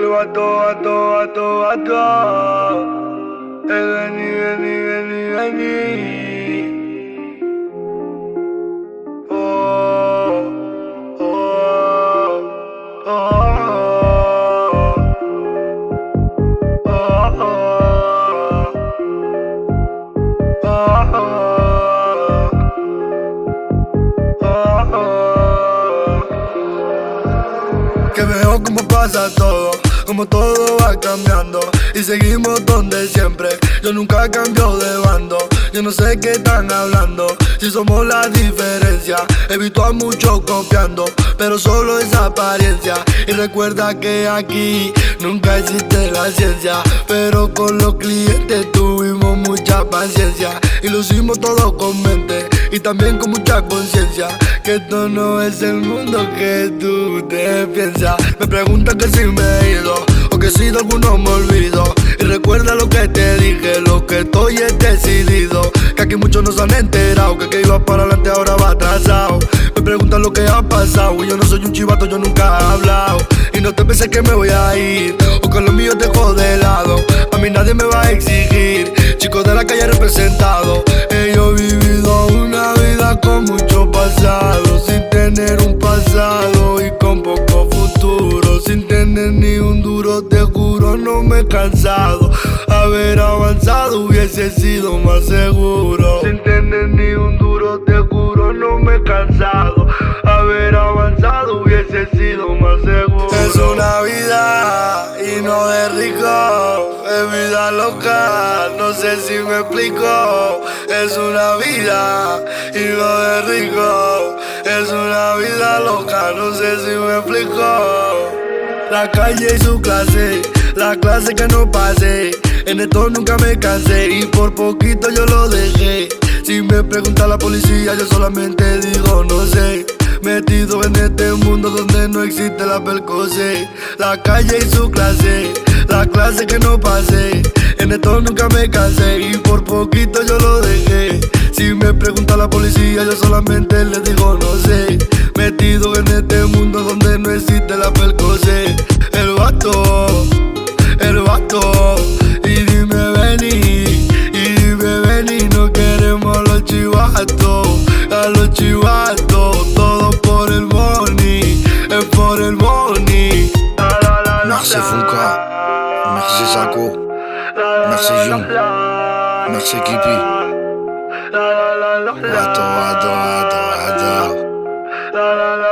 El vato. El vení. Oh, oh, oh, oh, Que veo como pasa todo, como todo va cambiando y seguimos donde siempre. Yo nunca cambio de bando, yo no sé qué están hablando. Si somos la diferencia, he visto a muchos copiando, pero solo es apariencia. Y recuerda que aquí nunca existe la ciencia, pero con los clientes tuvimos mucha paciencia y lo hicimos todo con mente y también con mucha conciencia. Que esto no es el mundo que tú te piensas. Me preguntan que si me he ido o que si de alguno me olvido. Y recuerda lo que te dije, lo que estoy es decidido. Que aquí muchos no se han enterado, que iba para adelante ahora va atrasado. Me preguntan lo que ha pasado y yo no soy un chivato, yo nunca he hablado. Y no te penses que me voy a ir o que lo mío dejo de lado. A mí nadie me va a exigir, chicos de la calle representado. Yo he vivido una vida con mucho pasado, sin tener un pasado y con poco futuro. Sin tener ni un duro, te juro, no me he cansado. Haber avanzado hubiese sido más seguro. Sin tener ni un duro, te juro, no me he cansado. Haber avanzado hubiese sido más seguro. Es una vida y no de rico, es vida loca, no sé si me explico. Es una vida y no de rico, es una vida loca, no sé si me explico. La calle y su clase, la clase que no pasé. En esto nunca me cansé y por poquito yo lo dejé. Si me pregunta la policía yo solamente digo no sé. Metido en este mundo donde no existe la percocé. La calle y su clase, la clase que no pasé. En esto nunca me cansé y por poquito yo lo dejé. Si me pregunta la policía yo solamente le digo no sé. Metido en este mundo donde no existe la percocé. El vato, y dime vení, no queremos a los chivatos, todo por el money, es por el money. Merci Funka, merci Zako, merci Young, merci Kipi. Vato.